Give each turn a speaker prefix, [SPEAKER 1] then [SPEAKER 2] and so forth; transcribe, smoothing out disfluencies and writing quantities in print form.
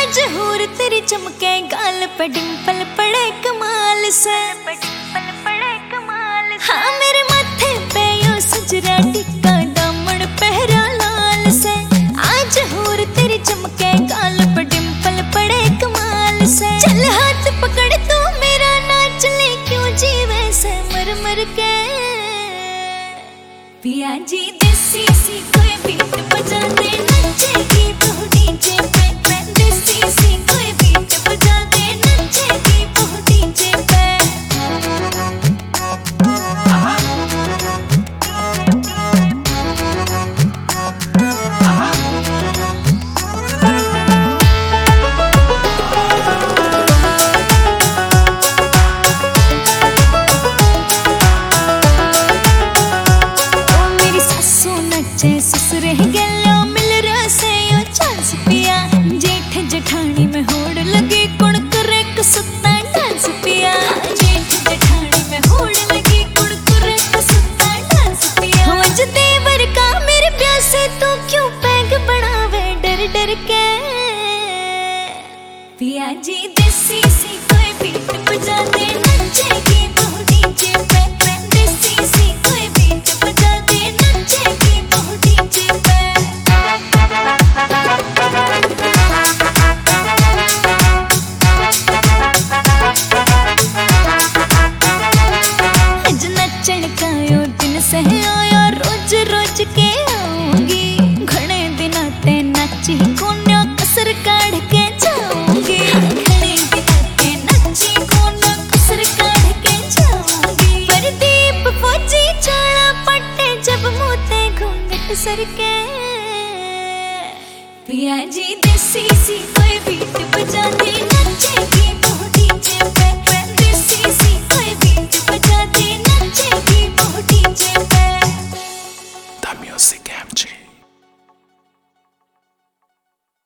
[SPEAKER 1] आज हूर तेरी चमके गाल पे डिंपल पड़े कमाल से। हाँ मेरे माथे पे यो सजरा टिक्का दामन पहरा लाल से। आज हूर तेरी चमके गाल पे डिंपल पड़े कमाल से। चल हाथ पकड़ तू मेरा नाच ले क्यों जीवे से मर मर के। पिया जी देसी सी कोई बीट बजा दे नचेगी बहू डीजे पे। देसी सी कोई बीट बजा दे नचेगी बहू डीजे पे। ससुर गलो मिल रसे यो चांस पिया। जेठ जेठानी में होड़ लगी कुण करे कसुता डांस पिया। जेठ जेठानी में होड़ लगी कुण करे कसुता डांस पिया। होज देवर का मेरे प्यासे तू क्यों पैग बढ़ावे डर डर के। पिया जी देसी सी कोई बीट बजा दे नचेगी बहू डीजे पे। देसी सी कोई बीट बजा दे नचेगी बहू डीजे पे। आज नचण का यो दिन सहया रोज रोज के आऊंगी। घणे दिना ते नची कोन्या कसर काढ़ के जाऊंगी। घणे दिना ते नची कोन्या कसर काढ़ के जाऊंगी। प्रदीप फौजी चाला पट्टे जब मुते घूंघट सर के। पिया जी देसी सी कोई बीट बजा दे नचेगी बहू डीजे पे।